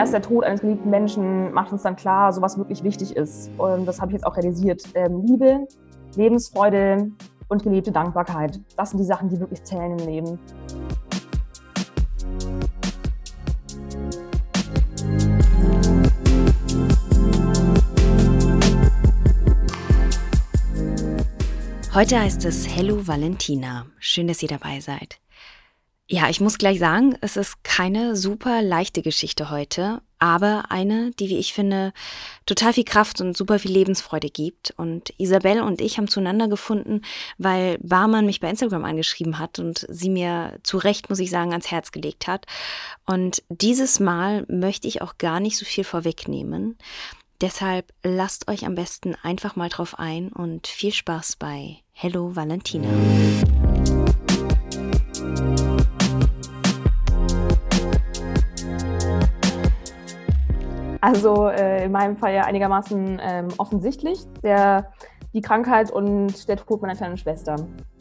erst der Tod eines geliebten Menschen macht uns dann klar, so was wirklich wichtig ist. Und das habe ich jetzt auch realisiert. Liebe, Lebensfreude und gelebte Dankbarkeit. Das sind die Sachen, die wirklich zählen im Leben. Heute heißt es Hello Valentina. Schön, dass ihr dabei seid. Ja, ich muss gleich sagen, es ist keine super leichte Geschichte heute, aber eine, die, wie ich finde, total viel Kraft und super viel Lebensfreude gibt. Und Isabel und ich haben zueinander gefunden, weil Barmann mich bei Instagram angeschrieben hat und sie mir zu Recht, muss ich sagen, ans Herz gelegt hat. Und dieses Mal möchte ich auch gar nicht so viel vorwegnehmen. Deshalb lasst euch am besten einfach mal drauf ein und viel Spaß bei Hello Valentina. Also in meinem Fall ja einigermaßen offensichtlich. Die Krankheit und der Tod meiner kleinen Schwester.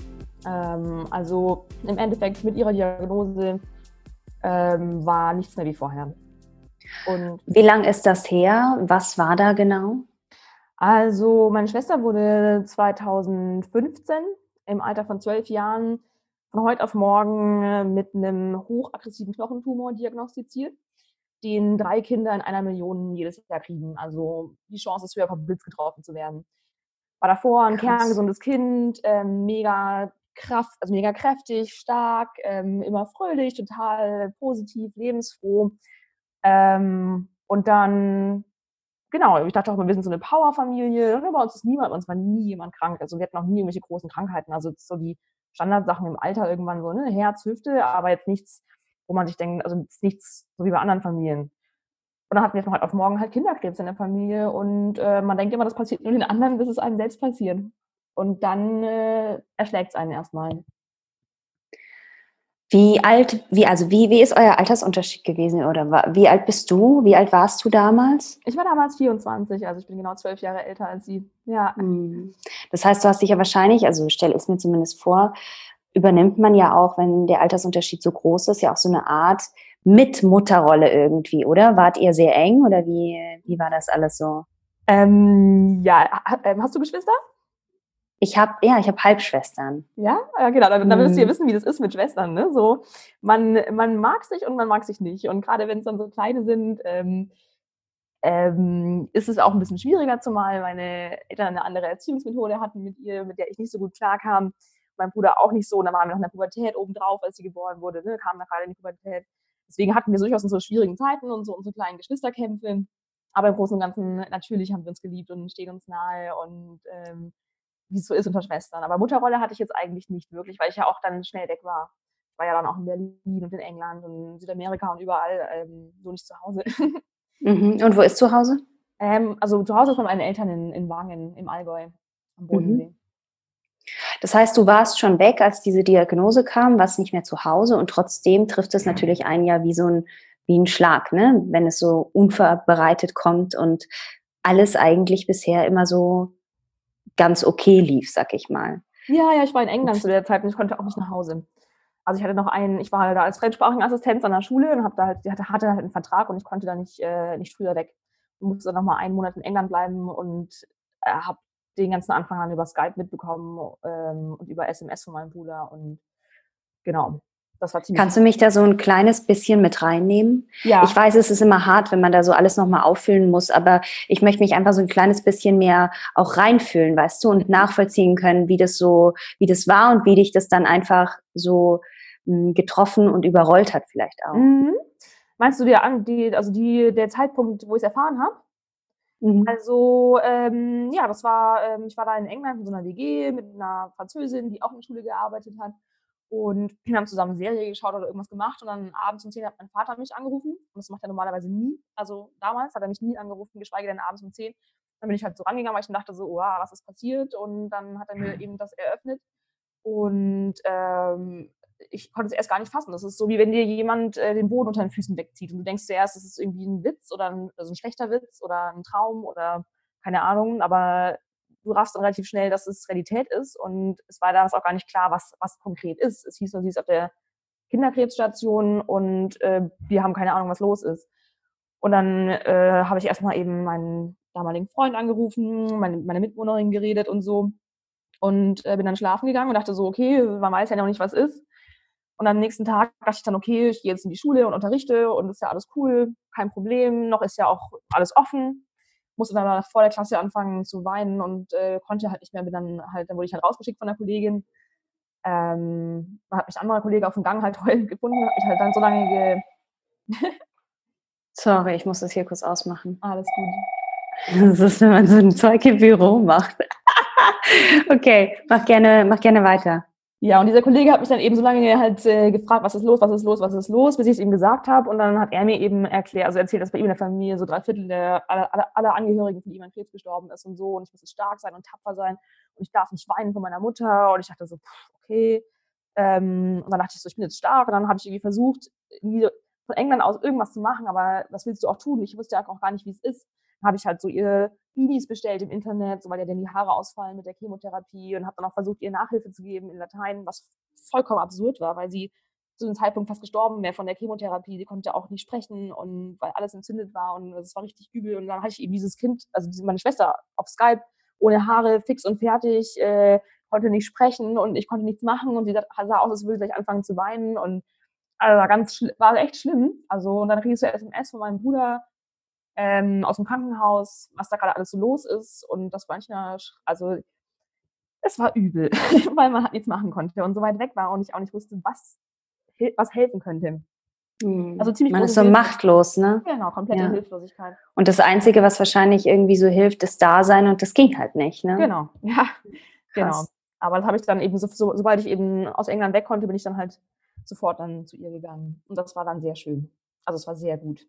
Also im Endeffekt mit ihrer Diagnose war nichts mehr wie vorher. Und wie lang ist das her? Was war da genau? Also meine Schwester wurde 2015 im Alter von 12 Jahren von heute auf morgen mit einem hochaggressiven Knochentumor diagnostiziert, den 3 Kinder in 1 Million jedes Jahr kriegen. Also die Chance ist höher, vom Blitz getroffen zu werden. War davor ein kerngesundes Kind, mega kräftig, stark, immer fröhlich, total positiv, lebensfroh. Und dann, genau, ich dachte auch immer, wir sind so eine Powerfamilie. Und bei uns war nie jemand krank. Also wir hatten auch nie irgendwelche großen Krankheiten. Also so die Standardsachen im Alter irgendwann so, ne, Herz, Hüfte, aber jetzt nichts, wo man sich denkt, also nichts so wie bei anderen Familien. Und dann hatten wir von heute auf morgen halt Kinderkrebs in der Familie und man denkt immer, das passiert nur den anderen, bis es einem selbst passiert. Und dann erschlägt es einen erstmal. Wie ist euer Altersunterschied gewesen? Oder wie alt bist du? Wie alt warst du damals? Ich war damals 24, also ich bin genau 12 Jahre älter als sie. Ja. Das heißt, du hast dich ja wahrscheinlich, also stelle ich es mir zumindest vor, übernimmt man ja auch, wenn der Altersunterschied so groß ist, ja auch so eine Art Mitmutterrolle irgendwie, oder? Wart ihr sehr eng oder wie war das alles so? Hast du Geschwister? Ich habe Halbschwestern. Ja, genau. Dann wirst du ja wissen, wie das ist mit Schwestern. Ne? So, man mag sich und man mag sich nicht. Und gerade wenn es dann so kleine sind, ist es auch ein bisschen schwieriger, zumal meine Eltern eine andere Erziehungsmethode hatten mit ihr, mit der ich nicht so gut klarkam. Mein Bruder auch nicht so. Und dann waren wir noch in der Pubertät obendrauf, als sie geboren wurde. Ne? Kam dann gerade in die Pubertät. Deswegen hatten wir durchaus unsere schwierigen Zeiten und so unsere kleinen Geschwisterkämpfe. Aber im Großen und Ganzen, natürlich haben wir uns geliebt und stehen uns nahe und wie es so ist unter Schwestern. Aber Mutterrolle hatte ich jetzt eigentlich nicht wirklich, weil ich ja auch dann schnell weg war. Ich war ja dann auch in Berlin und in England und in Südamerika und überall so nicht zu Hause. Und wo ist zu Hause? Also zu Hause ist bei meinen Eltern in Wangen im Allgäu am Bodensee. Das heißt, du warst schon weg, als diese Diagnose kam, warst nicht mehr zu Hause und trotzdem trifft es natürlich einen ja wie ein Schlag, ne? Wenn es so unvorbereitet kommt und alles eigentlich bisher immer so ganz okay lief, sag ich mal. Ja, ich war in England zu der Zeit und ich konnte auch nicht nach Hause. Also ich war da als Fremdsprachenassistenz an der hatte halt einen Vertrag und ich konnte da nicht früher weg. Ich musste dann noch mal 1 Monat in England bleiben und habe den ganzen Anfang dann über Skype mitbekommen und über SMS von meinem Bruder und genau. Das war ziemlich. Kannst du mich da so ein kleines bisschen mit reinnehmen? Ja. Ich weiß, es ist immer hart, wenn man da so alles nochmal auffüllen muss, aber ich möchte mich einfach so ein kleines bisschen mehr auch reinfühlen, weißt du, und nachvollziehen können, wie das war und wie dich das dann einfach so getroffen und überrollt hat vielleicht auch. Meinst du der Zeitpunkt, wo ich es erfahren habe? Also, das war ich war da in England in so einer WG mit einer Französin, die auch in der Schule gearbeitet hat. Und wir haben zusammen Serie geschaut oder irgendwas gemacht und dann abends um 10 hat mein Vater mich angerufen. Und das macht er normalerweise nie. Also damals hat er mich nie angerufen, geschweige denn abends um 10. Dann bin ich halt so rangegangen, weil ich dann dachte so: „Oha, was ist passiert?“ Und dann hat er mir eben das eröffnet. Und ich konnte es erst gar nicht fassen. Das ist so, wie wenn dir jemand den Boden unter den Füßen wegzieht. Und du denkst zuerst, das ist irgendwie ein Witz oder ein schlechter Witz oder ein Traum oder keine Ahnung. Aber du raffst dann relativ schnell, dass es Realität ist. Und es war damals auch gar nicht klar, was konkret ist. Es hieß nur, sie ist auf der Kinderkrebsstation und wir haben keine Ahnung, was los ist. Und dann habe ich erstmal eben meinen damaligen Freund angerufen, meine Mitbewohnerin geredet und so. Und bin dann schlafen gegangen und dachte so, okay, man weiß ja noch nicht, was ist. Und am nächsten Tag dachte ich dann, okay, ich gehe jetzt in die Schule und unterrichte und ist ja alles cool, kein Problem, noch ist ja auch alles offen. Musste dann vor der Klasse anfangen zu weinen und konnte halt nicht mehr, dann wurde ich halt rausgeschickt von der Kollegin. Dann hat mich ein anderer Kollege auf dem Gang halt heulend gefunden, hat mich halt dann so lange Sorry, ich muss das hier kurz ausmachen. alles gut. Das ist, wenn man so ein Zeug im Büro macht. Okay, mach gerne weiter. Ja, und dieser Kollege hat mich dann eben so lange halt gefragt, was ist los, bis ich es ihm gesagt habe. Und dann hat er mir eben erzählt, dass bei ihm in der Familie so 3/4 aller Angehörigen von ihm an Krebs gestorben ist und so. Und ich muss jetzt stark sein und tapfer sein. Und ich darf nicht weinen von meiner Mutter. Und ich dachte so, okay. Und dann dachte ich so, ich bin jetzt stark. Und dann habe ich irgendwie versucht, irgendwie von England aus irgendwas zu machen. Aber was willst du auch tun? Ich wusste ja auch gar nicht, wie es ist. Dann habe ich halt so ihr Beanies bestellt im Internet, so weil ja dann die Haare ausfallen mit der Chemotherapie, und habe dann auch versucht, ihr Nachhilfe zu geben in Latein, was vollkommen absurd war, weil sie zu dem Zeitpunkt fast gestorben wäre von der Chemotherapie. Sie konnte auch nicht sprechen und weil alles entzündet war und es war richtig übel. Und dann hatte ich eben dieses Kind, also meine Schwester auf Skype, ohne Haare, fix und fertig, konnte nicht sprechen und ich konnte nichts machen und sie sah aus, als würde sie gleich anfangen zu weinen und also war echt schlimm. Also und dann kriegst du SMS von meinem Bruder, aus dem Krankenhaus, was da gerade alles so los ist. Und das war also es war übel, weil man halt nichts machen konnte und so weit weg war und ich auch nicht wusste, was helfen könnte. Also ziemlich Man große ist so Hilflosigkeit. machtlos, ne? Genau, komplette Ja. Hilflosigkeit. Und das Einzige, was wahrscheinlich irgendwie so hilft, ist Dasein und das ging halt nicht, ne? Genau, ja, genau. Krass. Aber das habe ich dann eben, sobald ich eben aus England weg konnte, bin ich dann halt sofort dann zu ihr gegangen. Und das war dann sehr schön. Also es war sehr gut.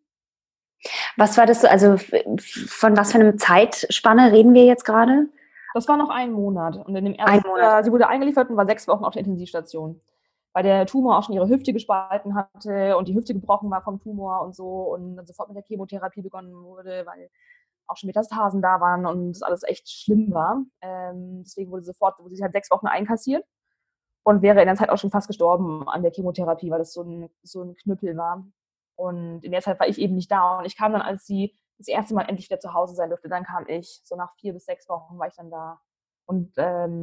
Was war das so, also von was für einer Zeitspanne reden wir jetzt gerade? Das war noch 1 Monat. Und in dem Ein ersten Monat. sie wurde eingeliefert und war 6 Wochen auf der Intensivstation, weil der Tumor auch schon ihre Hüfte gespalten hatte und die Hüfte gebrochen war vom Tumor und so und dann sofort mit der Chemotherapie begonnen wurde, weil auch schon Metastasen da waren und das alles echt schlimm war. Deswegen wurde sie halt 6 Wochen einkassiert und wäre in der Zeit auch schon fast gestorben an der Chemotherapie, weil das so ein Knüppel war. Und in der Zeit war ich eben nicht da. Und ich kam dann, als sie das erste Mal endlich wieder zu Hause sein durfte, dann kam ich. So nach 4 bis 6 Wochen war ich dann da. Und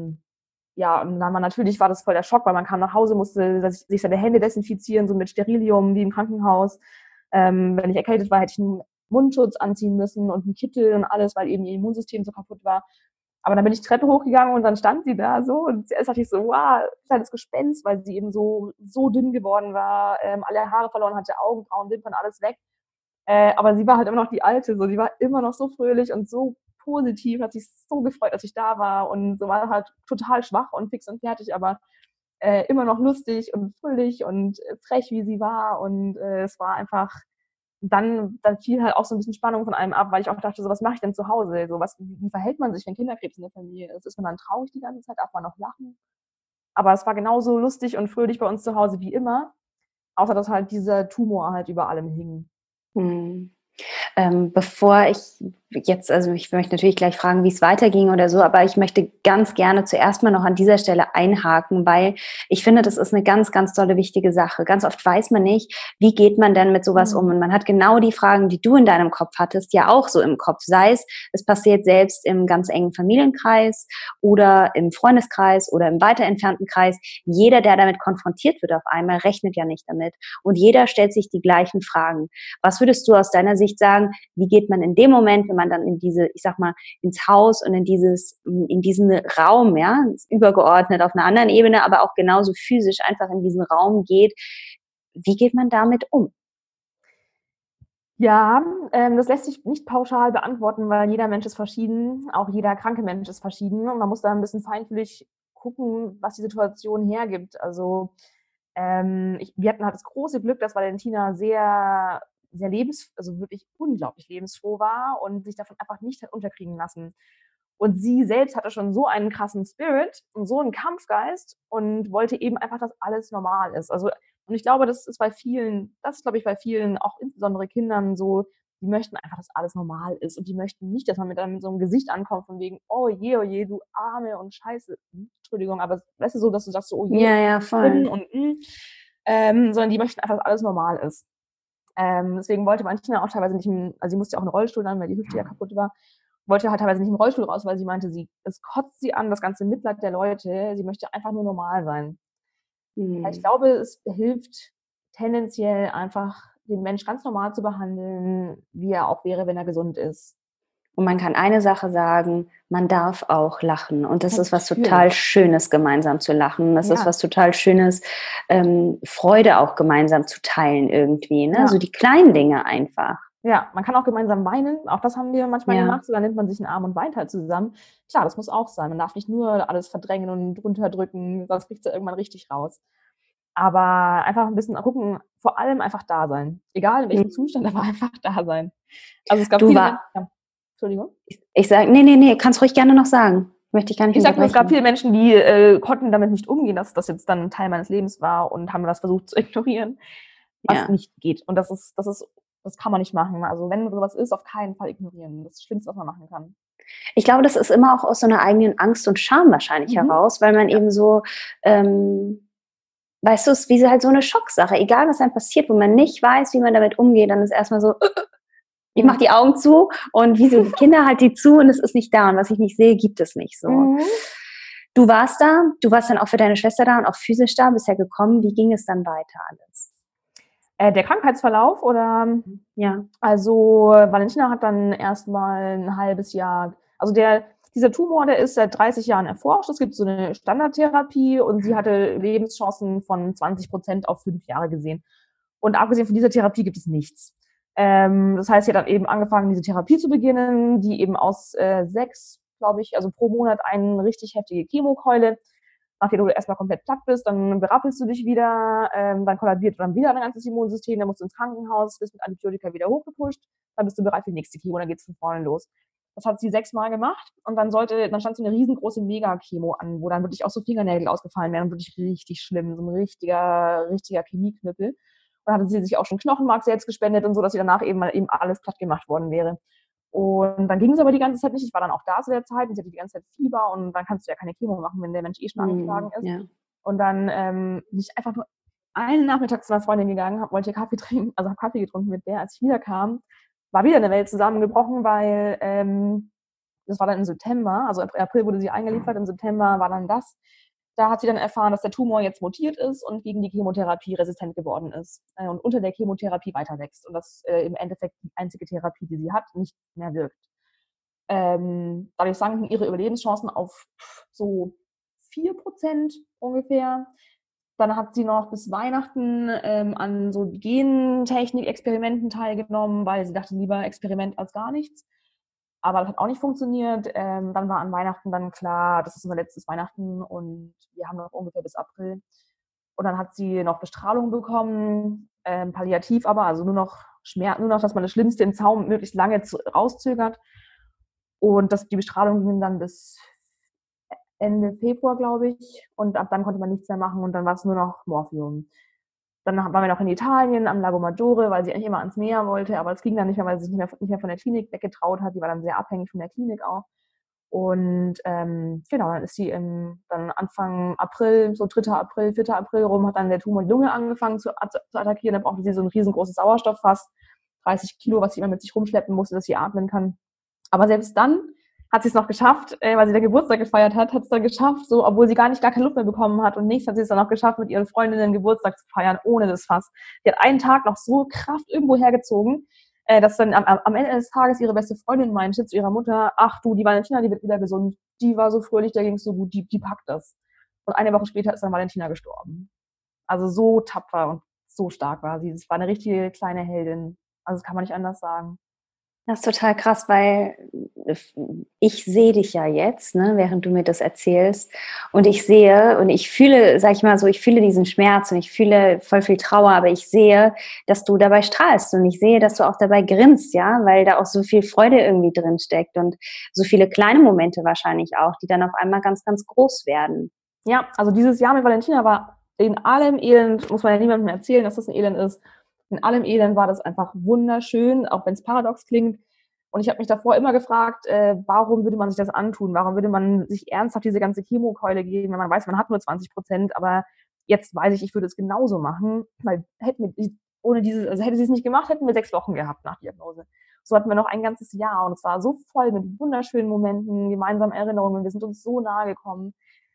ja, und dann war das voll der Schock, weil man kam nach Hause, musste sich seine Hände desinfizieren, so mit Sterilium wie im Krankenhaus. Wenn ich erkältet war, hätte ich einen Mundschutz anziehen müssen und einen Kittel und alles, weil eben ihr Immunsystem so kaputt war. Aber dann bin ich die Treppe hochgegangen und dann stand sie da so und zuerst dachte ich so, wow, kleines Gespenst, weil sie eben so dünn geworden war, alle Haare verloren hatte, Augenbrauen, Wimpern, alles weg. Aber sie war halt immer noch die Alte, so, sie war immer noch so fröhlich und so positiv, hat sich so gefreut, dass ich da war und so war halt total schwach und fix und fertig, aber immer noch lustig und fröhlich und frech, wie sie war und es war einfach, dann fiel halt auch so ein bisschen Spannung von einem ab, weil ich auch dachte, so was mache ich denn zu Hause? So wie verhält man sich, wenn Kinderkrebs in der Familie ist? Ist man dann traurig die ganze Zeit? Darf man noch lachen? Aber es war genauso lustig und fröhlich bei uns zu Hause wie immer, außer dass halt dieser Tumor halt über allem hing. Hm. Bevor ich jetzt, also ich möchte natürlich gleich fragen, wie es weiterging oder so, aber ich möchte ganz gerne zuerst mal noch an dieser Stelle einhaken, weil ich finde, das ist eine ganz, ganz tolle, wichtige Sache. Ganz oft weiß man nicht, wie geht man denn mit sowas um? Und man hat genau die Fragen, die du in deinem Kopf hattest, ja auch so im Kopf. Sei es passiert selbst im ganz engen Familienkreis oder im Freundeskreis oder im weiter entfernten Kreis. Jeder, der damit konfrontiert wird auf einmal, rechnet ja nicht damit. Und jeder stellt sich die gleichen Fragen. Was würdest du aus deiner Sicht sagen, wie geht man in dem Moment, wenn man dann in diese, ich sag mal, ins Haus und in diesen Raum, ja, übergeordnet auf einer anderen Ebene, aber auch genauso physisch einfach in diesen Raum geht, wie geht man damit um? Ja, das lässt sich nicht pauschal beantworten, weil jeder Mensch ist verschieden, auch jeder kranke Mensch ist verschieden und man muss da ein bisschen feinfühlig gucken, was die Situation hergibt. Also wir hatten halt das große Glück, dass Valentina sehr, sehr also wirklich unglaublich lebensfroh war und sich davon einfach nicht hat unterkriegen lassen. Und sie selbst hatte schon so einen krassen Spirit und so einen Kampfgeist und wollte eben einfach, dass alles normal ist. Also, und ich glaube, das ist glaube ich, bei vielen, auch insbesondere Kindern so, die möchten einfach, dass alles normal ist und die möchten nicht, dass man mit so einem Gesicht ankommt von wegen, oh je, du Arme und Scheiße. Entschuldigung, aber weißt du so, dass du sagst so, oh je, Ja, voll. sondern die möchten einfach, dass alles normal ist. Deswegen wollte Valentina auch teilweise nicht, also sie musste ja auch einen Rollstuhl dann, weil die Hüfte ja kaputt war, wollte halt teilweise nicht im Rollstuhl raus, weil sie meinte, es kotzt sie an, das ganze Mitleid der Leute, sie möchte einfach nur normal sein. Ich glaube, es hilft tendenziell einfach, den Mensch ganz normal zu behandeln, wie er auch wäre, wenn er gesund ist. Und man kann eine Sache sagen, man darf auch lachen. Und das ist was Natürlich. total Schönes, gemeinsam zu lachen. Das ist Ja. was total Schönes, Freude auch gemeinsam zu teilen irgendwie. Ne? Ja. So die kleinen Dinge einfach. Ja, man kann auch gemeinsam weinen. Auch das haben wir manchmal gemacht. So, dann nimmt man sich einen Arm und weint halt zusammen. Klar, das muss auch sein. Man darf nicht nur alles verdrängen und runterdrücken, sonst kriegt es ja irgendwann richtig raus. Aber einfach ein bisschen gucken, vor allem einfach da sein. Egal in welchem Zustand, aber einfach da sein. Also es gab viele Menschen, Entschuldigung. Ich sage, nee, kannst ruhig gerne noch sagen. Möchte ich gar nicht Ich sag nur, es gab viele Menschen, die konnten damit nicht umgehen, dass das jetzt dann ein Teil meines Lebens war und haben das versucht zu ignorieren, was nicht geht. Und das kann man nicht machen. Also wenn sowas ist, auf keinen Fall ignorieren. Das ist das Schlimmste, was man machen kann. Ich glaube, das ist immer auch aus so einer eigenen Angst und Scham wahrscheinlich heraus, weil man eben so, weißt du, es ist wie halt so eine Schocksache. Egal, was einem passiert, wo man nicht weiß, wie man damit umgeht, dann ist erstmal so, ich mache die Augen zu und wie so die Kinder halt die zu und es ist nicht da und was ich nicht sehe, gibt es nicht so. Du warst da, du warst dann auch für deine Schwester da und auch physisch da, bist ja gekommen. Wie ging es dann weiter alles? Der Krankheitsverlauf oder? Ja. Also Valentina hat dann erstmal ein halbes Jahr, also dieser Tumor, der ist seit 30 Jahren erforscht. Es gibt so eine Standardtherapie und sie hatte Lebenschancen von 20% auf 5 Jahre gesehen. Und abgesehen von dieser Therapie gibt es nichts. Das heißt, sie hat dann eben angefangen, diese Therapie zu beginnen, die eben aus 6, glaube ich, also pro Monat eine richtig heftige Chemokeule. Nachdem du erstmal komplett platt bist, dann berappelst du dich wieder, dann kollabiert dann wieder dein ganzes Immunsystem, dann musst du ins Krankenhaus, bist mit Antibiotika wieder hochgepusht, dann bist du bereit für die nächste Chemo, dann geht's von vorne los. Das hat sie 6-mal gemacht und dann stand so eine riesengroße Mega-Chemo an, wo dann wirklich auch so Fingernägel ausgefallen wären und wirklich richtig schlimm, so ein richtiger Chemieknüppel. Und dann hatte sie sich auch schon Knochenmark selbst gespendet und so, dass sie danach eben alles platt gemacht worden wäre. Und dann ging es aber die ganze Zeit nicht. Ich war dann auch da zu der Zeit und sie hatte die ganze Zeit Fieber und dann kannst du ja keine Chemo machen, wenn der Mensch schon angeschlagen ist. Ja. Und dann bin ich einfach nur einen Nachmittag zu einer Freundin gegangen, wollte Kaffee trinken, also habe Kaffee getrunken mit der. Als ich wiederkam, war wieder eine Welt zusammengebrochen, weil das war dann im September, also im April wurde sie eingeliefert, im September war dann das. Da hat sie dann erfahren, dass der Tumor jetzt mutiert ist und gegen die Chemotherapie resistent geworden ist und unter der Chemotherapie weiter wächst und das im Endeffekt die einzige Therapie, die sie hat, nicht mehr wirkt. Dadurch sanken ihre Überlebenschancen auf so 4% ungefähr. Dann hat sie noch bis Weihnachten an so Gentechnik-Experimenten teilgenommen, weil sie dachte, lieber Experiment als gar nichts. Aber das hat auch nicht funktioniert. Dann war an Weihnachten dann klar, das ist unser letztes Weihnachten und wir haben noch ungefähr bis April. Und dann hat sie noch Bestrahlung bekommen, palliativ aber, also nur noch, dass man das Schlimmste im Zaum möglichst lange rauszögert. Und die Bestrahlung ging dann bis Ende Februar, glaube ich. Und ab dann konnte man nichts mehr machen und dann war es nur noch Morphium. Dann waren wir noch in Italien am Lago Maggiore, weil sie eigentlich immer ans Meer wollte, aber es ging dann nicht mehr, weil sie sich nicht mehr von der Klinik weggetraut hat. Die war dann sehr abhängig von der Klinik auch. Und genau, dann ist sie dann Anfang April, so 3. April, 4. April rum, hat dann der Tumor die Lunge angefangen zu attackieren. Dann brauchte sie so ein riesengroßes Sauerstofffass, 30 Kilo, was sie immer mit sich rumschleppen musste, dass sie atmen kann. Aber selbst dann hat sie es noch geschafft, weil sie den Geburtstag gefeiert hat es dann geschafft, so, obwohl sie gar keine Luft mehr bekommen hat und nichts, hat sie es dann noch geschafft, mit ihren Freundinnen Geburtstag zu feiern, ohne das Fass. Die hat einen Tag noch so Kraft irgendwo hergezogen, dass dann am Ende des Tages ihre beste Freundin meinte zu ihrer Mutter, ach du, die Valentina, die wird wieder gesund, die war so fröhlich, der ging es so gut, die packt das. Und eine Woche später ist dann Valentina gestorben. Also so tapfer und so stark war sie. Es war eine richtige kleine Heldin. Also das kann man nicht anders sagen. Das ist total krass, weil ich sehe dich ja jetzt, ne, während du mir das erzählst. Und ich sehe und ich fühle, sag ich mal so, ich fühle diesen Schmerz und ich fühle voll viel Trauer, aber ich sehe, dass du dabei strahlst und ich sehe, dass du auch dabei grinst, ja, weil da auch so viel Freude irgendwie drin steckt und so viele kleine Momente wahrscheinlich auch, die dann auf einmal ganz, ganz groß werden. Ja, also dieses Jahr mit Valentina war in allem Elend, muss man ja niemandem erzählen, dass das ein Elend ist. In allem Elend war das einfach wunderschön, auch wenn es paradox klingt. Und ich habe mich davor immer gefragt, warum würde man sich das antun? Warum würde man sich ernsthaft diese ganze Chemokeule geben, wenn man weiß, man hat nur 20%? Aber jetzt weiß ich würde es genauso machen, weil ohne also hätte sie es nicht gemacht, hätten wir 6 Wochen gehabt nach Diagnose. So hatten wir noch ein ganzes Jahr und es war so voll mit wunderschönen Momenten, gemeinsamen Erinnerungen. Wir sind uns so nahe gekommen.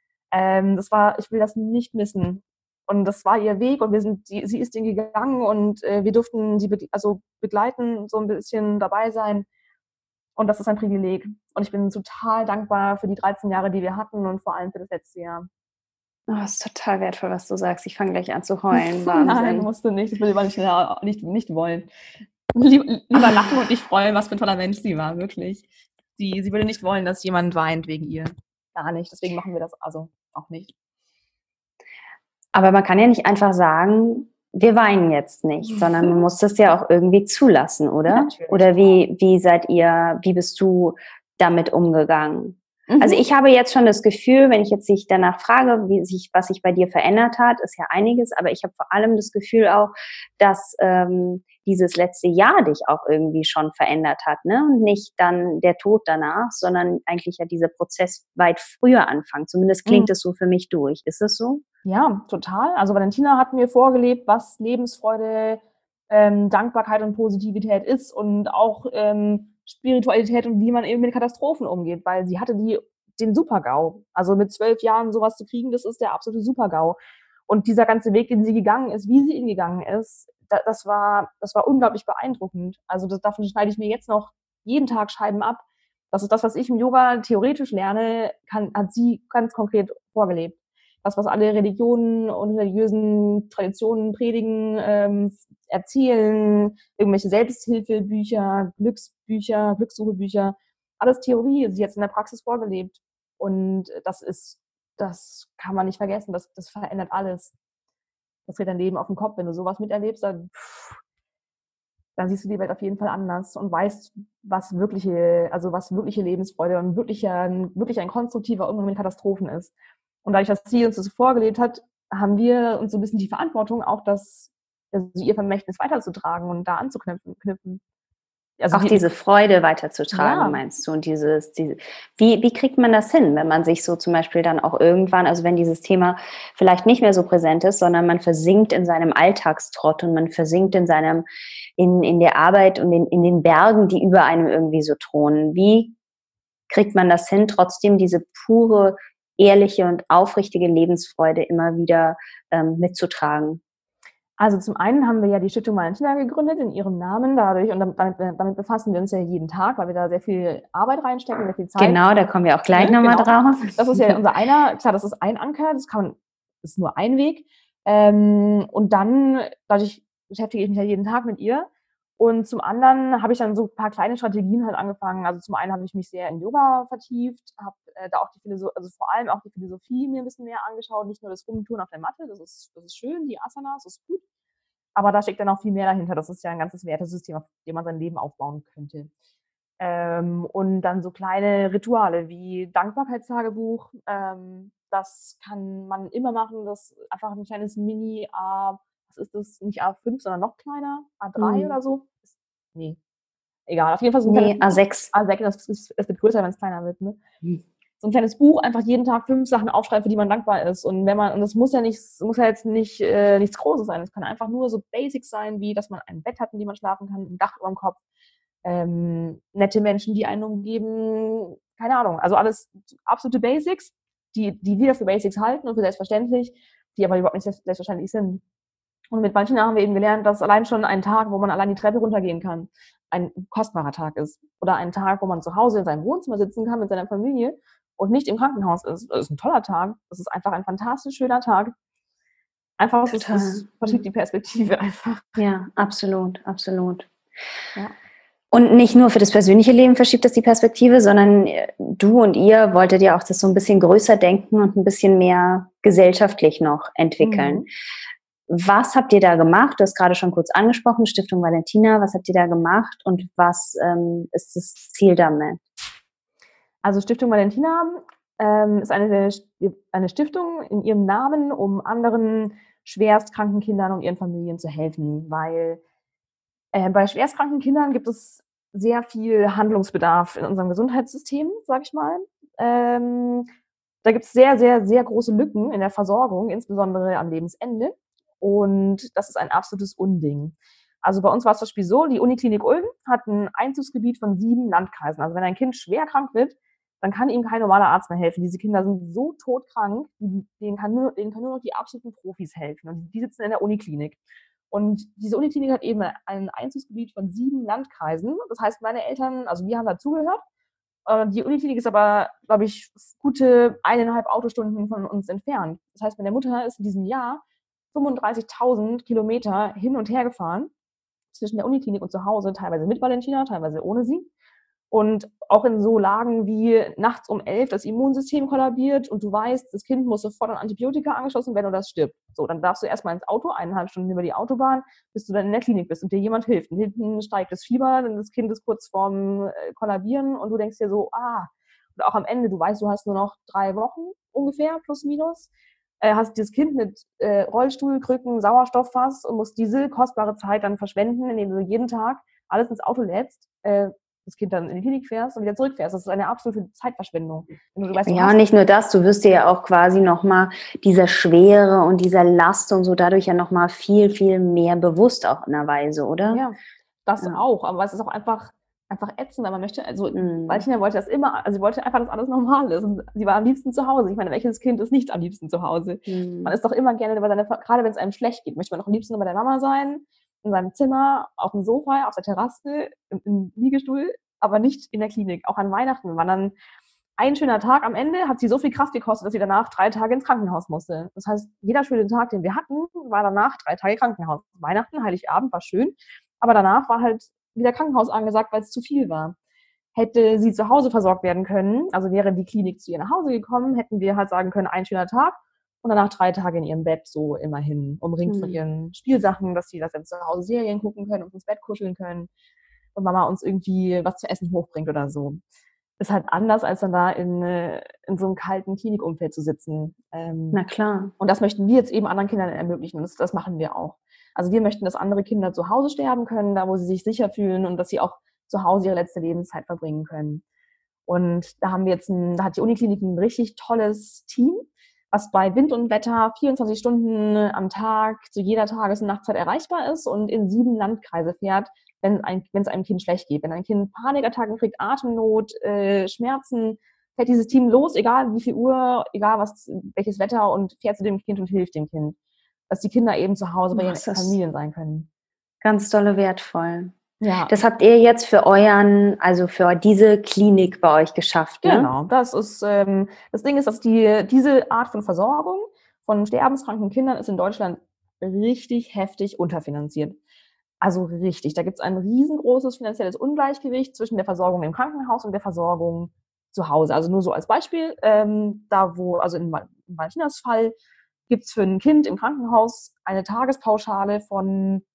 Ich will das nicht missen. Und das war ihr Weg und sie ist den gegangen und wir durften sie begleiten, so ein bisschen dabei sein. Und das ist ein Privileg. Und ich bin total dankbar für die 13 Jahre, die wir hatten und vor allem für das letzte Jahr. Oh, das ist total wertvoll, was du sagst. Ich fange gleich an zu heulen. Nein, Wahnsinn. musst du nicht. Das will ich nicht wollen. Lieber lachen und dich freuen, was für ein toller Mensch sie war, wirklich. Sie würde nicht wollen, dass jemand weint wegen ihr. Gar nicht. Deswegen machen wir das also auch nicht. Aber man kann ja nicht einfach sagen, wir weinen jetzt nicht, sondern man muss das ja auch irgendwie zulassen, oder? Natürlich. Oder wie bist du damit umgegangen? Also ich habe jetzt schon das Gefühl, wenn ich jetzt dich danach frage, was sich bei dir verändert hat, ist ja einiges, aber ich habe vor allem das Gefühl auch, dass dieses letzte Jahr dich auch irgendwie schon verändert hat, ne? Und nicht dann der Tod danach, sondern eigentlich ja dieser Prozess weit früher anfängt. Zumindest klingt es so für mich durch. Ist es so? Ja, total. Also Valentina hat mir vorgelebt, was Lebensfreude, Dankbarkeit und Positivität ist und auch Spiritualität und wie man eben mit Katastrophen umgeht, weil sie hatte den Super-GAU. Also mit 12 Jahren sowas zu kriegen, das ist der absolute Super-GAU. Und dieser ganze Weg, den sie gegangen ist, wie sie ihn gegangen ist, das war unglaublich beeindruckend. Also davon schneide ich mir jetzt noch jeden Tag Scheiben ab. Das ist das, was ich im Yoga theoretisch lerne, hat sie ganz konkret vorgelebt. Das, was alle Religionen und religiösen Traditionen predigen, erzählen, irgendwelche Selbsthilfebücher, Glücksbücher, Glückssuchebücher, alles Theorie, sie hat es in der Praxis vorgelebt. Und das kann man nicht vergessen, das verändert alles. Das dreht dein Leben auf den Kopf. Wenn du sowas miterlebst, dann siehst du die Welt auf jeden Fall anders und weißt, was wirkliche Lebensfreude und wirklich ein konstruktiver Umgang mit Katastrophen ist. Und dadurch, dass sie uns das vorgelebt hat, haben wir uns so ein bisschen die Verantwortung, auch ihr Vermächtnis weiterzutragen und da anzuknüpfen. Also auch diese Freude weiterzutragen, meinst du? Und wie kriegt man das hin, wenn man sich so zum Beispiel dann auch irgendwann, also wenn dieses Thema vielleicht nicht mehr so präsent ist, sondern man versinkt in seinem Alltagstrott und man versinkt in der Arbeit und in den Bergen, die über einem irgendwie so thronen. Wie kriegt man das hin, trotzdem diese pure, ehrliche und aufrichtige Lebensfreude immer wieder mitzutragen? Also zum einen haben wir ja die Stiftung Valentina gegründet in ihrem Namen und damit befassen wir uns ja jeden Tag, weil wir da sehr viel Arbeit reinstecken, sehr viel Zeit. Genau, da kommen wir auch gleich nochmal drauf. Das ist ja das ist ein Anker, das ist nur ein Weg. Und dann, dadurch beschäftige ich mich ja jeden Tag mit ihr. Und zum anderen habe ich dann so ein paar kleine Strategien halt angefangen. Also zum einen habe ich mich sehr in Yoga vertieft, habe da auch vor allem auch die Philosophie mir ein bisschen mehr angeschaut, nicht nur das Rumtouren auf der Matte, das ist schön, die Asanas, das ist gut. Aber da steckt dann auch viel mehr dahinter. Das ist ja ein ganzes Wertesystem, auf dem man sein Leben aufbauen könnte. Und dann so kleine Rituale wie Dankbarkeitstagebuch. Das kann man immer machen. Das ist einfach ein kleines was ist das? Nicht A5, sondern noch kleiner. A3 oder so. Nee. Egal. Auf jeden Fall so ein kleines A6. A6, es wird größer, wenn es kleiner wird. Ne? So ein kleines Buch, einfach jeden Tag 5 Sachen aufschreiben, für die man dankbar ist. Und das muss ja jetzt nicht nichts Großes sein. Es kann einfach nur so Basics sein, wie dass man ein Bett hat, in dem man schlafen kann, ein Dach über dem Kopf, nette Menschen, die einen umgeben, keine Ahnung. Also alles absolute Basics, die wir für Basics halten und für selbstverständlich, die aber überhaupt nicht selbstverständlich sind. Und mit Valentina haben wir eben gelernt, dass allein schon ein Tag, wo man allein die Treppe runtergehen kann, ein kostbarer Tag ist. Oder ein Tag, wo man zu Hause in seinem Wohnzimmer sitzen kann mit seiner Familie und nicht im Krankenhaus ist. Das ist ein toller Tag. Das ist einfach ein fantastisch schöner Tag. Einfach, es verschiebt die Perspektive einfach. Ja, absolut, absolut. Ja. Und nicht nur für das persönliche Leben verschiebt das die Perspektive, sondern du und ihr wolltet ja auch das so ein bisschen größer denken und ein bisschen mehr gesellschaftlich noch entwickeln. Was habt ihr da gemacht? Du hast gerade schon kurz angesprochen, Stiftung Valentina. Was habt ihr da gemacht und was ist das Ziel damit? Also Stiftung Valentina ist eine Stiftung in ihrem Namen, um anderen schwerstkranken Kindern und ihren Familien zu helfen, weil bei schwerstkranken Kindern gibt es sehr viel Handlungsbedarf in unserem Gesundheitssystem, sag ich mal. Da gibt es sehr, sehr, sehr große Lücken in der Versorgung, insbesondere am Lebensende. und das ist ein absolutes Unding. Also bei uns war es zum Beispiel so, die Uniklinik Ulm hat ein Einzugsgebiet von 7 Landkreisen. Also wenn ein Kind schwer krank wird, dann kann ihm kein normaler Arzt mehr helfen. Diese Kinder sind so todkrank, denen kann nur noch die absoluten Profis helfen. Und die sitzen in der Uniklinik. Und diese Uniklinik hat eben ein Einzugsgebiet von 7 Landkreisen. Das heißt, meine Eltern, also wir haben dazugehört. Die Uniklinik ist aber, glaube ich, gute 1,5 Autostunden von uns entfernt. Das heißt, meine Mutter ist in diesem Jahr 35.000 Kilometer hin und her gefahren zwischen der Uniklinik und zu Hause, teilweise mit Valentina, teilweise ohne sie. Und auch in so Lagen wie nachts um 11 das Immunsystem kollabiert und du weißt, das Kind muss sofort an Antibiotika angeschlossen werden oder das stirbt. So, dann darfst du erstmal ins Auto, 1,5 Stunden über die Autobahn, bis du dann in der Klinik bist und dir jemand hilft. Und hinten steigt das Fieber, dann das Kind ist kurz vorm Kollabieren und du denkst dir so, und auch am Ende, du weißt, du hast nur noch 3 Wochen ungefähr, plus minus, hast dieses Kind mit Rollstuhl, Krücken, Sauerstofffass und musst diese kostbare Zeit dann verschwenden, indem du jeden Tag alles ins Auto lädst, das Kind dann in die Klinik fährst und wieder zurückfährst. Das ist eine absolute Zeitverschwendung. Wenn du weißt, Ja, nicht nur das, du wirst dir ja auch quasi nochmal dieser Schwere und dieser Last und so dadurch ja nochmal viel, viel mehr bewusst auch in einer Weise, oder? Ja, das Ja. auch, aber es ist auch einfach ätzend, weil man möchte, also Valentina wollte das immer, also sie wollte einfach, dass alles normal ist und sie war am liebsten zu Hause. Ich meine, welches Kind ist nicht am liebsten zu Hause? Man ist doch immer gerne bei seiner, gerade wenn es einem schlecht geht, möchte man doch am liebsten nur bei der Mama sein, in seinem Zimmer, auf dem Sofa, auf der Terrasse, im Liegestuhl, aber nicht in der Klinik. Auch an Weihnachten war dann ein schöner Tag am Ende, hat sie so viel Kraft gekostet, dass sie danach 3 Tage ins Krankenhaus musste. Das heißt, jeder schöne Tag, den wir hatten, war danach 3 Tage Krankenhaus. Weihnachten, Heiligabend war schön, aber danach war halt wieder Krankenhaus angesagt, weil es zu viel war. Hätte sie zu Hause versorgt werden können, also wäre die Klinik zu ihr nach Hause gekommen, hätten wir halt sagen können, ein schöner Tag und danach 3 Tage in ihrem Bett, so immerhin, umringt von ihren Spielsachen, dass sie das dann zu Hause Serien gucken können und ins Bett kuscheln können und Mama uns irgendwie was zu essen hochbringt oder so. Ist halt anders, als dann da in so einem kalten Klinikumfeld zu sitzen. Na klar. Und das möchten wir jetzt eben anderen Kindern ermöglichen und das machen wir auch. Also wir möchten, dass andere Kinder zu Hause sterben können, da wo sie sich sicher fühlen und dass sie auch zu Hause ihre letzte Lebenszeit verbringen können. Und da hat die Uniklinik ein richtig tolles Team, was bei Wind und Wetter 24 Stunden am Tag zu jeder Tages- und Nachtzeit erreichbar ist und in 7 Landkreise fährt, wenn es einem Kind schlecht geht. Wenn ein Kind Panikattacken kriegt, Atemnot, Schmerzen, fährt dieses Team los, egal wie viel Uhr, egal welches Wetter und fährt zu dem Kind und hilft dem Kind. Dass die Kinder eben zu Hause bei ihren Familien sein können. Ganz dolle wertvoll. Ja. Das habt ihr jetzt für für diese Klinik bei euch geschafft, ne? Genau, das ist, das Ding ist, dass diese Art von Versorgung von sterbenskranken Kindern ist in Deutschland richtig heftig unterfinanziert. Also richtig. Da gibt es ein riesengroßes finanzielles Ungleichgewicht zwischen der Versorgung im Krankenhaus und der Versorgung zu Hause. Also nur so als Beispiel, also in Valentinas Fall gibt es für ein Kind im Krankenhaus eine Tagespauschale von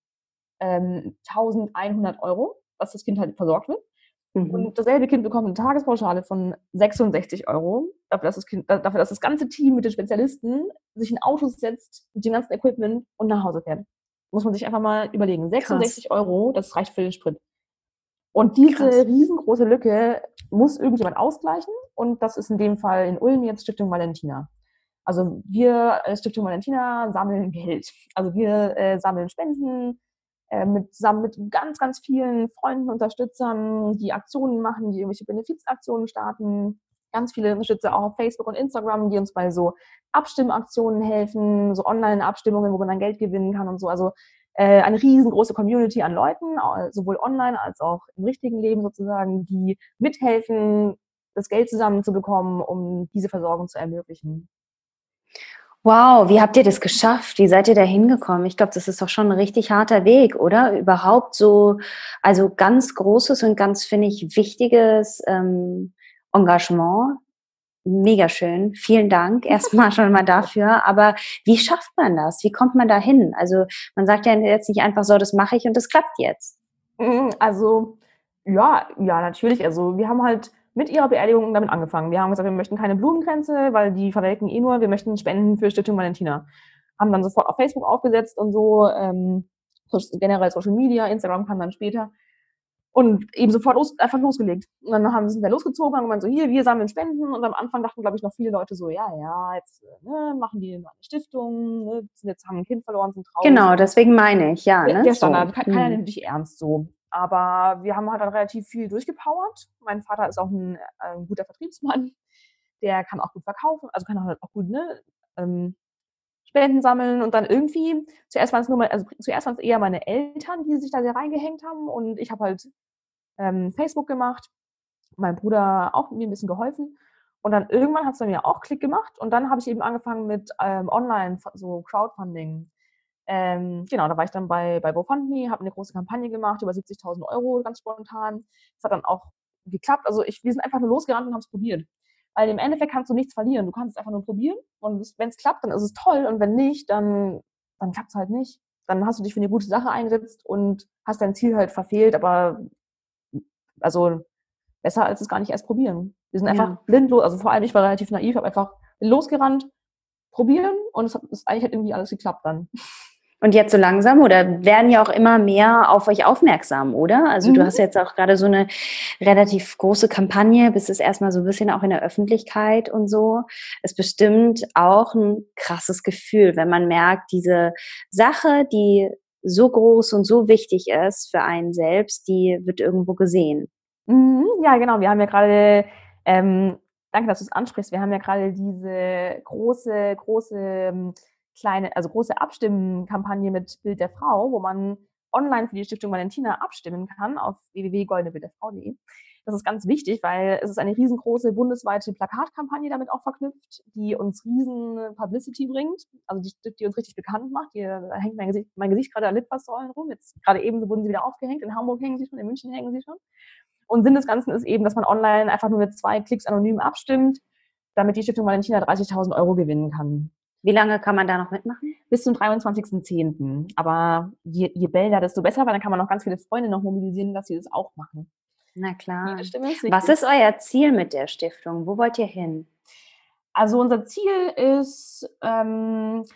1.100 €, dass das Kind halt versorgt wird. Und dasselbe Kind bekommt eine Tagespauschale von 66 € dafür, dass das ganze Team mit den Spezialisten sich in Autos setzt mit dem ganzen Equipment und nach Hause fährt. Muss man sich einfach mal überlegen. 66 €, das reicht für den Sprit. Und diese riesengroße Lücke muss irgendjemand ausgleichen und das ist in dem Fall in Ulm jetzt Stiftung Valentina. Also wir als Stiftung Valentina sammeln Geld. Also wir sammeln Spenden, zusammen mit ganz, ganz vielen Freunden, Unterstützern, die Aktionen machen, die irgendwelche Benefizaktionen starten. Ganz viele Unterstützer auch auf Facebook und Instagram, die uns bei so Abstimmaktionen helfen, so Online-Abstimmungen, wo man dann Geld gewinnen kann und so. Also eine riesengroße Community an Leuten, sowohl online als auch im richtigen Leben sozusagen, die mithelfen, das Geld zusammenzubekommen, um diese Versorgung zu ermöglichen. Wow, wie habt ihr das geschafft? Wie seid ihr da hingekommen? Ich glaube, das ist doch schon ein richtig harter Weg, oder? Überhaupt so, also ganz großes und ganz, finde ich, wichtiges Engagement. Mega schön. Vielen Dank erstmal schon mal dafür. Aber wie schafft man das? Wie kommt man da hin? Also man sagt ja jetzt nicht einfach so, das mache ich und das klappt jetzt. Also ja, natürlich. Also wir haben halt mit ihrer Beerdigung damit angefangen. Wir haben gesagt, wir möchten keine Blumenkränze, weil die verwelken eh nur. Wir möchten Spenden für Stiftung Valentina. Haben dann sofort auf Facebook aufgesetzt und so, generell Social Media, Instagram kam dann später. Und eben sofort einfach losgelegt. Und dann sind wir losgezogen, haben gemeint so, hier, wir sammeln Spenden. Und am Anfang dachten, glaube ich, noch viele Leute so, ja, jetzt machen die eine Stiftung, ne, haben ein Kind verloren, sind Genau, traurig. deswegen meine ich, ja, ne? Der So. Standard, keiner nimmt dich ernst so. Aber wir haben halt dann relativ viel durchgepowert. Mein Vater ist auch ein guter Vertriebsmann. Der kann auch gut verkaufen, also kann halt auch gut Spenden sammeln. Und dann irgendwie, zuerst waren es eher meine Eltern, die sich da sehr reingehängt haben. Und ich habe halt Facebook gemacht, mein Bruder auch mir ein bisschen geholfen. Und dann irgendwann hat es bei mir auch Klick gemacht. Und dann habe ich eben angefangen mit online, so Crowdfunding. Genau, da war ich dann bei GoFundMe, habe eine große Kampagne gemacht, über 70.000 Euro, ganz spontan. Das hat dann auch geklappt. Also wir sind einfach nur losgerannt und haben es probiert. Weil im Endeffekt kannst du nichts verlieren. Du kannst es einfach nur probieren. Und wenn es klappt, dann ist es toll. Und wenn nicht, dann klappt es halt nicht. Dann hast du dich für eine gute Sache eingesetzt und hast dein Ziel halt verfehlt. Aber also besser als es gar nicht erst probieren. Wir sind einfach blind los. Also vor allem, ich war relativ naiv, habe einfach losgerannt, probieren und eigentlich hat irgendwie alles geklappt dann. Und jetzt so langsam oder werden ja auch immer mehr auf euch aufmerksam, oder? Also du hast jetzt auch gerade so eine relativ große Kampagne, bist es erstmal so ein bisschen auch in der Öffentlichkeit und so. Ist bestimmt auch ein krasses Gefühl, wenn man merkt, diese Sache, die so groß und so wichtig ist für einen selbst, die wird irgendwo gesehen. Ja, genau. Wir haben ja gerade, danke, dass du es ansprichst, wir haben ja gerade diese große große Abstimmkampagne mit Bild der Frau, wo man online für die Stiftung Valentina abstimmen kann auf www.goldenebildderfrau.de. Das ist ganz wichtig, weil es ist eine riesengroße bundesweite Plakatkampagne damit auch verknüpft, die uns riesen Publicity bringt, also die uns richtig bekannt macht. Da hängt mein Gesicht gerade an Litfaßsäulen rum. Jetzt gerade eben wurden sie wieder aufgehängt. In Hamburg hängen sie schon, in München hängen sie schon. Und Sinn des Ganzen ist eben, dass man online einfach nur mit 2 Klicks anonym abstimmt, damit die Stiftung Valentina 30.000 Euro gewinnen kann. Wie lange kann man da noch mitmachen? Bis zum 23.10. Aber je bälder, desto besser, weil dann kann man noch ganz viele Freunde noch mobilisieren, dass sie das auch machen. Na klar. Jede Stimme ist wichtig. Was ist euer Ziel mit der Stiftung? Wo wollt ihr hin? Also unser Ziel ist, ganz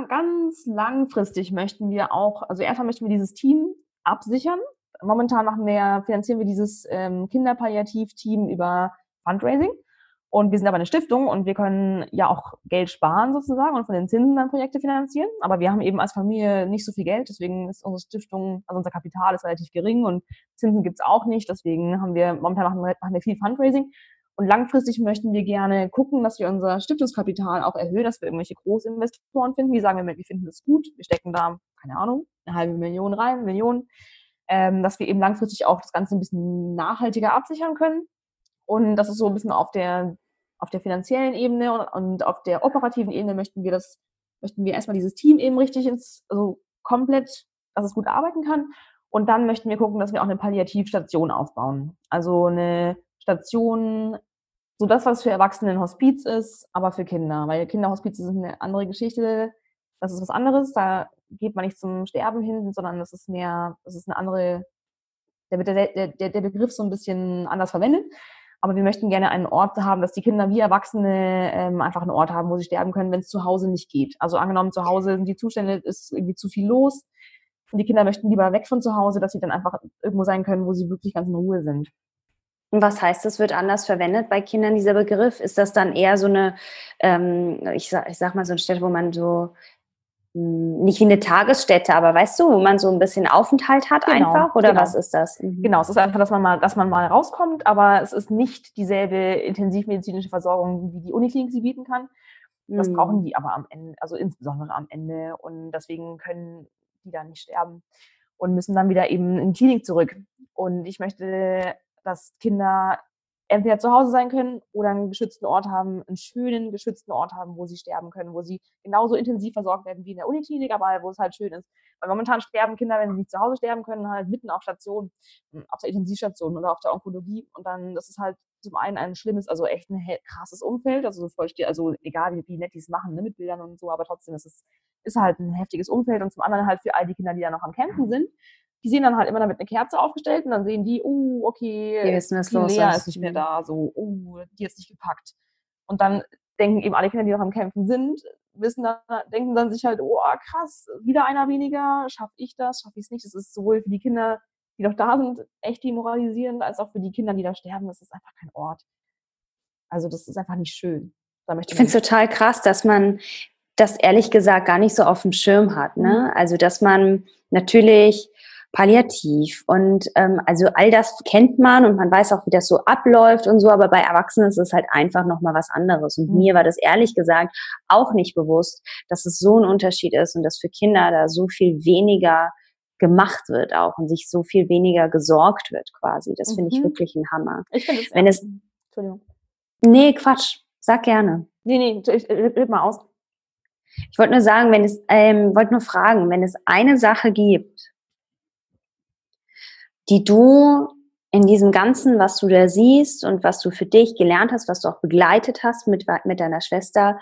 langfristig möchten wir auch, also erstmal möchten wir dieses Team absichern. Momentan finanzieren wir dieses Kinderpalliativ-Team über Fundraising. Und wir sind aber eine Stiftung und wir können ja auch Geld sparen sozusagen und von den Zinsen dann Projekte finanzieren. Aber wir haben eben als Familie nicht so viel Geld, deswegen ist unsere Stiftung, also unser Kapital ist relativ gering und Zinsen gibt's auch nicht. Deswegen machen wir viel Fundraising. Und langfristig möchten wir gerne gucken, dass wir unser Stiftungskapital auch erhöhen, dass wir irgendwelche Großinvestoren finden, die sagen, wir finden das gut, wir stecken da, keine Ahnung, 500.000 rein, 1 Million, dass wir eben langfristig auch das Ganze ein bisschen nachhaltiger absichern können. Und das ist so ein bisschen auf der finanziellen Ebene und auf der operativen Ebene möchten wir erstmal dieses Team eben richtig komplett, dass es gut arbeiten kann. Und dann möchten wir gucken, dass wir auch eine Palliativstation aufbauen. Also eine Station, so das, was für Erwachsene ein Hospiz ist, aber für Kinder. Weil Kinderhospize sind eine andere Geschichte. Das ist was anderes. Da geht man nicht zum Sterben hin, sondern das ist eine andere, da wird der Begriff so ein bisschen anders verwendet. Aber wir möchten gerne einen Ort haben, dass die Kinder wie Erwachsene einfach einen Ort haben, wo sie sterben können, wenn es zu Hause nicht geht. Also angenommen, zu Hause sind die Zustände, ist irgendwie zu viel los. Und die Kinder möchten lieber weg von zu Hause, dass sie dann einfach irgendwo sein können, wo sie wirklich ganz in Ruhe sind. Und was heißt, das wird anders verwendet bei Kindern, dieser Begriff? Ist das dann eher so eine, ich sag mal so eine Stätte, wo man so, nicht wie eine Tagesstätte, aber weißt du, wo man so ein bisschen Aufenthalt hat einfach? Oder was ist das? Genau, es ist einfach, dass man mal rauskommt, aber es ist nicht dieselbe intensivmedizinische Versorgung, wie die Uniklinik sie bieten kann. Das brauchen die aber am Ende, also insbesondere am Ende. Und deswegen können die dann nicht sterben und müssen dann wieder eben in die Klinik zurück. Und ich möchte, dass Kinder entweder zu Hause sein können oder einen geschützten Ort haben, einen schönen, geschützten Ort haben, wo sie sterben können, wo sie genauso intensiv versorgt werden wie in der Uniklinik, aber wo es halt schön ist. Weil momentan sterben Kinder, wenn sie nicht zu Hause sterben können, halt mitten auf Station, auf der Intensivstation oder auf der Onkologie. Und dann, das ist halt zum einen ein schlimmes, also echt ein krasses Umfeld, also also egal wie nett die es machen, ne, mit Bildern und so, aber trotzdem ist halt ein heftiges Umfeld und zum anderen halt für all die Kinder, die da noch am Campen sind, die sehen dann halt immer damit eine Kerze aufgestellt und dann sehen die, okay, die wissen, was los Lea ist nicht mehr da, so, die ist nicht gepackt. Und dann denken eben alle Kinder, die noch am Campen sind, denken dann sich halt, krass, wieder einer weniger, schaffe ich das, schaffe ich es nicht. Das ist sowohl für die Kinder, die noch da sind, echt demoralisierend, als auch für die Kinder, die da sterben. Das ist einfach kein Ort. Also das ist einfach nicht schön. Da möchte Ich man finde es total krass, dass man das ehrlich gesagt gar nicht so auf dem Schirm hat. Ne? Also dass man natürlich palliativ und also all das kennt man und man weiß auch, wie das so abläuft und so, aber bei Erwachsenen ist es halt einfach nochmal was anderes. Und mir war das ehrlich gesagt auch nicht bewusst, dass es so ein Unterschied ist und dass für Kinder da so viel weniger gemacht wird auch und sich so viel weniger gesorgt wird quasi. Das finde ich wirklich ein Hammer. Ich finde es, Wenn es, Entschuldigung. nee, Quatsch, sag gerne. Nee, red mal aus. Ich wollte nur sagen, wollte nur fragen, wenn es eine Sache gibt, die du in diesem Ganzen, was du da siehst und was du für dich gelernt hast, was du auch begleitet hast mit deiner Schwester,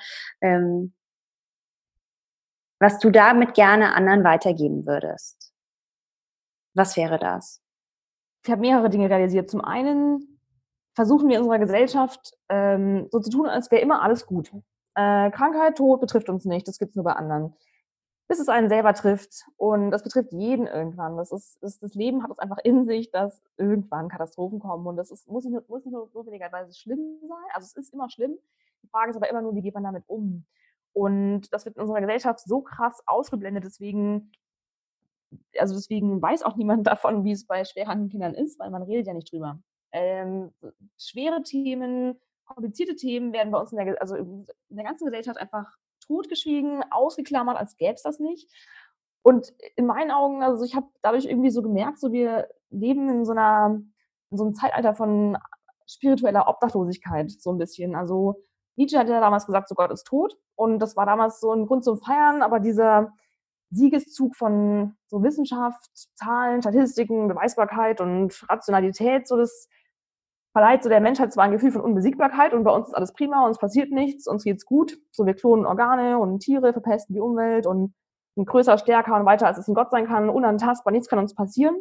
was du damit gerne anderen weitergeben würdest. Was wäre das? Ich habe mehrere Dinge realisiert. Zum einen versuchen wir in unserer Gesellschaft so zu tun, als wäre immer alles gut. Krankheit, Tod betrifft uns nicht, das gibt es nur bei anderen. Bis es einen selber trifft und das betrifft jeden irgendwann. Das Leben hat es einfach in sich, dass irgendwann Katastrophen kommen und muss nicht nur notwendigerweise schlimm sein, also es ist immer schlimm. Die Frage ist aber immer nur, wie geht man damit um? Und das wird in unserer Gesellschaft so krass ausgeblendet, deswegen weiß auch niemand davon, wie es bei schwerkranken Kindern ist, weil man redet ja nicht drüber. Schwere Themen, komplizierte Themen werden bei uns in der ganzen Gesellschaft einfach totgeschwiegen, ausgeklammert, als gäbe es das nicht. Und in meinen Augen, also ich habe dadurch irgendwie so gemerkt, so wir leben in so einem Zeitalter von spiritueller Obdachlosigkeit, so ein bisschen. Also Nietzsche hat ja damals gesagt, so Gott ist tot. Und das war damals so ein Grund zum Feiern, aber dieser Siegeszug von so Wissenschaft, Zahlen, Statistiken, Beweisbarkeit und Rationalität, so das verleiht so der Menschheit zwar ein Gefühl von Unbesiegbarkeit und bei uns ist alles prima, uns passiert nichts, uns geht's gut. So, wir klonen Organe und Tiere, verpesten die Umwelt und sind größer, stärker und weiter, als es ein Gott sein kann, unantastbar, nichts kann uns passieren.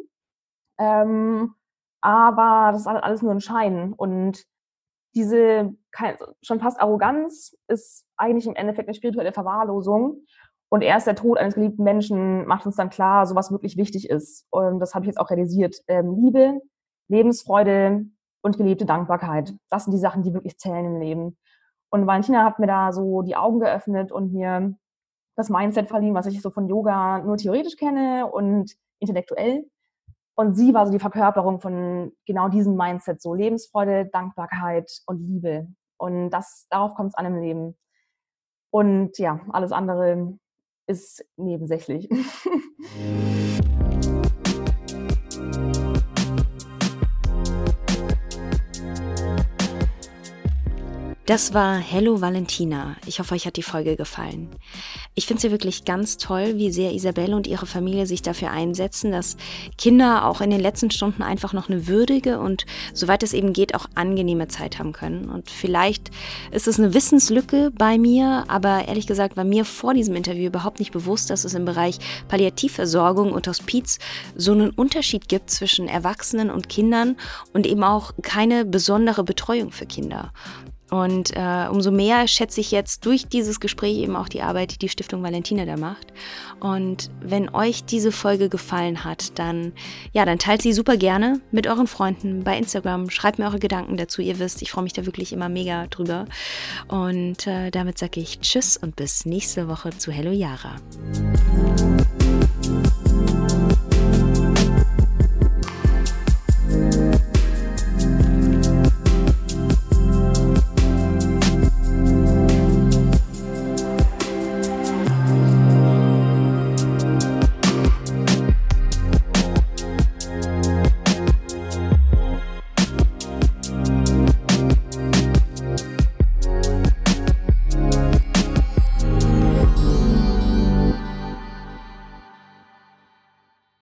Aber das ist alles nur ein Schein. Und diese schon fast Arroganz ist eigentlich im Endeffekt eine spirituelle Verwahrlosung. Und erst der Tod eines geliebten Menschen macht uns dann klar, so was wirklich wichtig ist. Und das habe ich jetzt auch realisiert. Liebe, Lebensfreude und gelebte Dankbarkeit. Das sind die Sachen, die wirklich zählen im Leben. Und Valentina hat mir da so die Augen geöffnet und mir das Mindset verliehen, was ich so von Yoga nur theoretisch kenne und intellektuell. Und sie war so die Verkörperung von genau diesem Mindset, so Lebensfreude, Dankbarkeit und Liebe. Und darauf kommt es an im Leben. Und ja, alles andere ist nebensächlich. Das war Hello Valentina. Ich hoffe, euch hat die Folge gefallen. Ich finde es ja wirklich ganz toll, wie sehr Isabelle und ihre Familie sich dafür einsetzen, dass Kinder auch in den letzten Stunden einfach noch eine würdige und, soweit es eben geht, auch angenehme Zeit haben können. Und vielleicht ist es eine Wissenslücke bei mir, aber ehrlich gesagt war mir vor diesem Interview überhaupt nicht bewusst, dass es im Bereich Palliativversorgung und Hospiz so einen Unterschied gibt zwischen Erwachsenen und Kindern und eben auch keine besondere Betreuung für Kinder. Und umso mehr schätze ich jetzt durch dieses Gespräch eben auch die Arbeit, die die Stiftung Valentina da macht. Und wenn euch diese Folge gefallen hat, dann teilt sie super gerne mit euren Freunden bei Instagram. Schreibt mir eure Gedanken dazu. Ihr wisst, ich freue mich da wirklich immer mega drüber. Und damit sage ich Tschüss und bis nächste Woche zu Hello Yara.